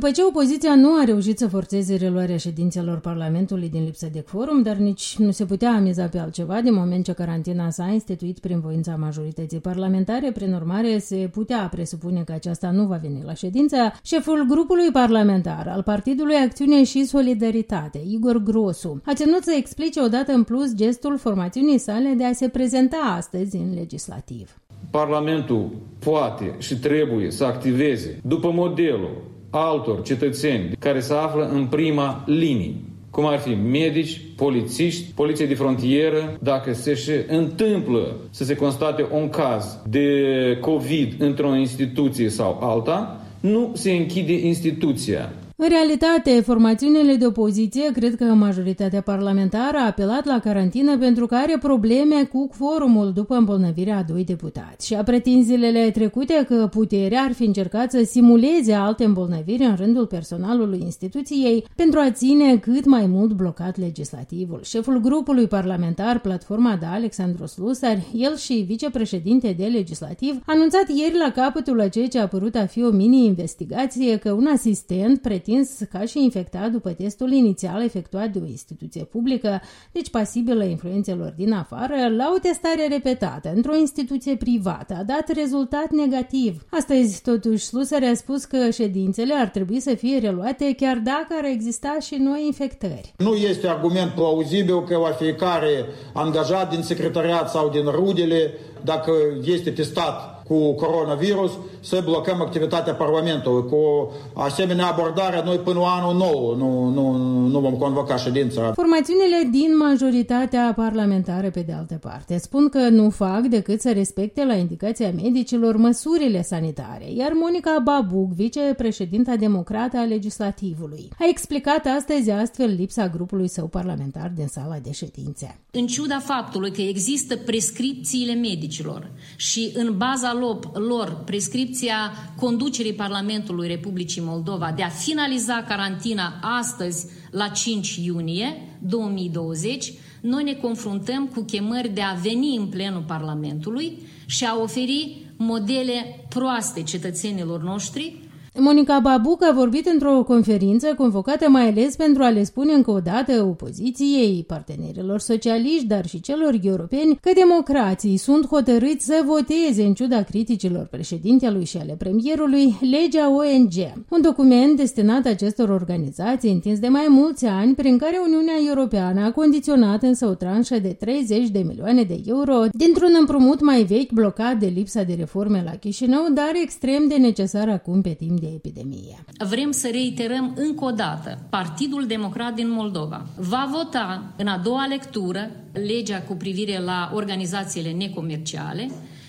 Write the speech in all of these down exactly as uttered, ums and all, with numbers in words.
După ce opoziția nu a reușit să forțeze reluarea ședințelor Parlamentului din lipsă de quorum, dar nici nu se putea amiza pe altceva din moment ce carantina s-a instituit prin voința majorității parlamentare, prin urmare se putea presupune că aceasta nu va veni la ședință, șeful grupului parlamentar al Partidului Acțiune și Solidaritate, Igor Grosu, a ținut să explice odată în plus gestul formațiunii sale de a se prezenta astăzi în legislativ. Parlamentul poate și trebuie să activeze după modelul altor cetățeni care se află în prima linie, cum ar fi medici, polițiști, poliție de frontieră. Dacă se și întâmplă să se constate un caz de COVID într-o instituție sau alta, nu se închide instituția. În realitate, formațiunile de opoziție cred că majoritatea parlamentară a apelat la carantină pentru că are probleme cu quorumul după îmbolnăvirea a doi deputați și a pretins zilele trecute că puterea ar fi încercat să simuleze alte îmbolnăviri în rândul personalului instituției pentru a ține cât mai mult blocat legislativul. Șeful grupului parlamentar Platforma Da, Alexandru Slusari, el și vicepreședinte de legislativ, a anunțat ieri la capătul a ceea ce a părut a fi o mini-investigație că un asistent pretins ca și infectat după testul inițial efectuat de o instituție publică, deci pasibilă influențelor din afară, la o testare repetată într-o instituție privată a dat rezultat negativ. Astăzi, totuși, Slusari a spus că ședințele ar trebui să fie reluate chiar dacă ar exista și noi infectări. Nu este argument plauzibil că la fiecare angajat din secretariat sau din rudele, dacă este testat cu coronavirus, să blocăm activitatea Parlamentului. Cu asemenea abordare, noi până anul nou nu, nu, nu vom convoca ședința. Formațiunile din majoritatea parlamentară, pe de altă parte, spun că nu fac decât să respecte la indicația medicilor măsurile sanitare, iar Monica Babuc, vicepreședinta democrată a legislativului, a explicat astăzi astfel lipsa grupului său parlamentar din sala de ședințe. În ciuda faptului că există prescripțiile medicilor și în baza lor prescripția conducerii Parlamentului Republicii Moldova de a finaliza carantina astăzi la cinci iunie două mii douăzeci, noi ne confruntăm cu chemări de a veni în plenul Parlamentului și a oferi modele proaste cetățenilor noștri. Monica Babuc a vorbit într-o conferință convocată mai ales pentru a le spune încă o dată opoziției, partenerilor socialiști, dar și celor europeni, că democrații sunt hotărâți să voteze în ciuda criticilor președintelui și ale premierului legea O N G, un document destinat acestor organizații întins de mai mulți ani, prin care Uniunea Europeană a condiționat însă o tranșă de treizeci de milioane de euro dintr-un împrumut mai vechi blocat de lipsa de reforme la Chișinău, dar extrem de necesar acum pe timp de epidemie. Vrem să reiterăm încă o dată, Partidul Democrat din Moldova va vota în a doua lectură legea cu privire la organizațiile necomerciale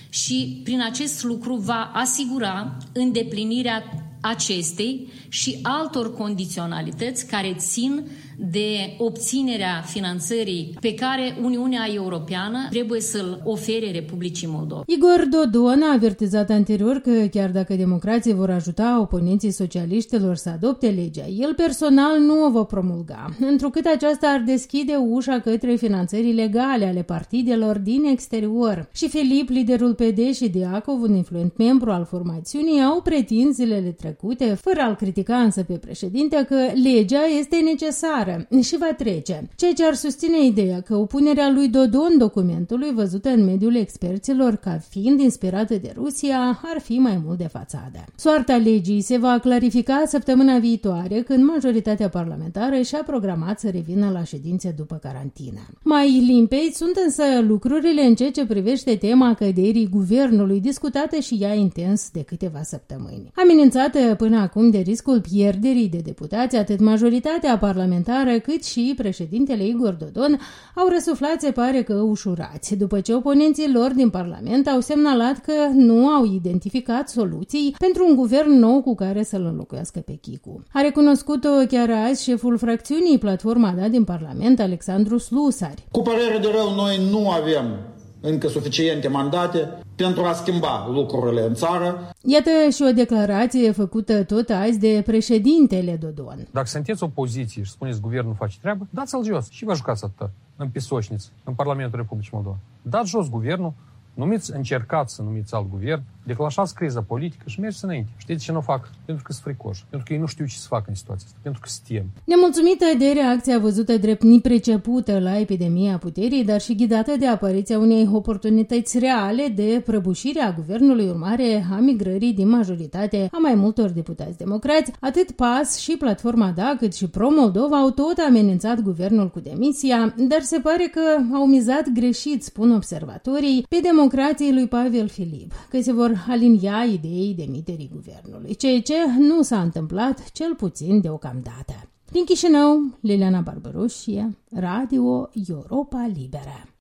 și prin acest lucru va asigura îndeplinirea acestei și altor condiționalități care țin de obținerea finanțării pe care Uniunea Europeană trebuie să-l ofere Republicii Moldova. Igor Dodon a avertizat anterior că chiar dacă democrații vor ajuta oponenții socialiștilor să adopte legea, el personal nu o va promulga, întrucât aceasta ar deschide ușa către finanțări ilegale ale partidelor din exterior. Și Filip, liderul P D, și Diacov, un influent membru al formațiunii, au pretins zilele trecute, fără a-l critica însă pe președinte, că legea este necesară și va trece, ceea ce ar susține ideea că opunerea lui Dodon documentului, văzută în mediul experților ca fiind inspirată de Rusia, ar fi mai mult de fațadă. Soarta legii se va clarifica săptămâna viitoare, când majoritatea parlamentară și-a programat să revină la ședințe după carantină. Mai limpezi sunt însă lucrurile în ceea ce privește tema căderii guvernului, discutată și ea intens de câteva săptămâni. Amenințată până acum de riscul pierderii de deputați, atât majoritatea parlamentară cât și președintele Igor Dodon au răsuflat, se pare că ușurați, după ce oponenții lor din Parlament au semnalat că nu au identificat soluții pentru un guvern nou cu care să-l înlocuiască pe Chicu. A recunoscut-o chiar azi șeful fracțiunii Platforma Da din Parlament, Alexandru Slusari. Cu părere de rău, noi nu avem încă suficiente mandate pentru a schimba lucrurile în țară. Iată și o declarație făcută tot azi de președintele Dodon. Dacă sunteți opoziție și spuneți guvernul face treabă, dați-l jos și vă jucați atâta în pisocniță, în Parlamentul Republicii Moldova. Dați jos guvernul, numiți, încercați să numiți alt guvern, declanșați criza politică și mergeți înainte. Știți ce nu fac? Pentru că sunt fricoși. Pentru că ei nu știu ce să facă în situația asta. Pentru că se tem. Nemulțumită de reacția văzută drept nepricepută la epidemia puterii, dar și ghidată de apariția unei oportunități reale de prăbușire a guvernului urmare a migrării din majoritate a mai multor deputați democrați, atât P A S și Platforma D A cât și Pro-Moldova au tot amenințat guvernul cu demisia, dar se pare că au mizat greșit, spun observatorii, pe democrației lui Pavel Filip, că se vor alinia ideii demiterii guvernului, ceea ce nu s-a întâmplat, cel puțin deocamdată. Din Chișinău, Liliana Barbaroșie, Radio Europa Liberă.